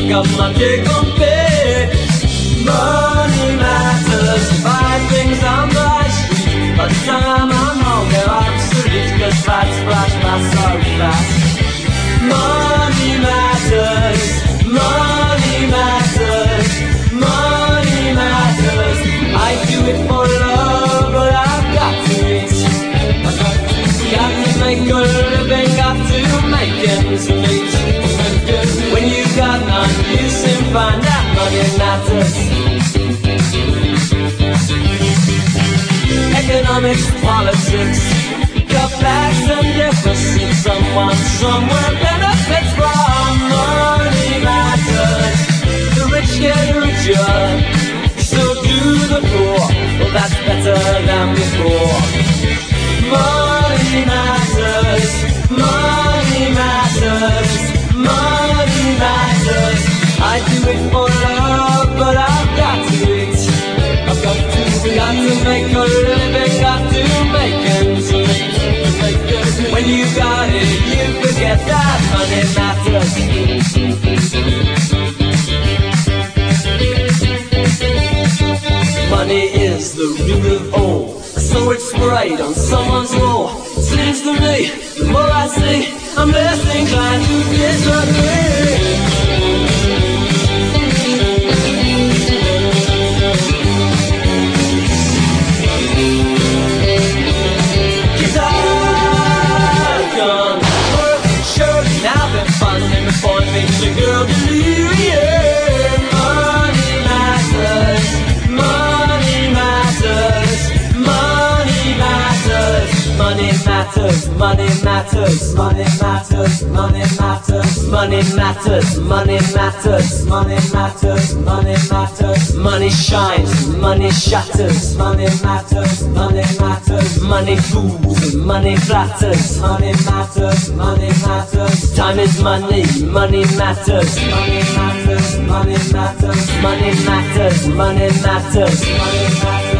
got my take on pay. Money matters, buy things on my street. By the time I'm home, they're obsolete, 'cause lights flash by so fast. Money matters, money matters, money matters. I do it for love, but I've got to eat. Got to make a living, got to make ends meet. When you got none, you soon find out money matters. Economics, politics, got facts and deficits. Someone somewhere benefits from money matters. The rich get richer, so do the poor. Well, that's better than before. Money matters, money matters, money matters. I do it for love, but I've got to eat. I've got to make a living, got to make ends meet. When you got it, you forget that money matters. Money is the root of all, so it's sprayed on someone's wall. Seems to me, the more I see, I'm less inclined to disagree. Makes a girl believe, yeah. Money matters, money matters, money matters, money matters, money matters, money matters, money matters, money matters, money matters, money matters, money matters, money shines, money shatters, money matters, money matters, money fools, money flatters, money matters, money matters, time is money, money matters, money matters, money matters, money matters, money matters, money matters.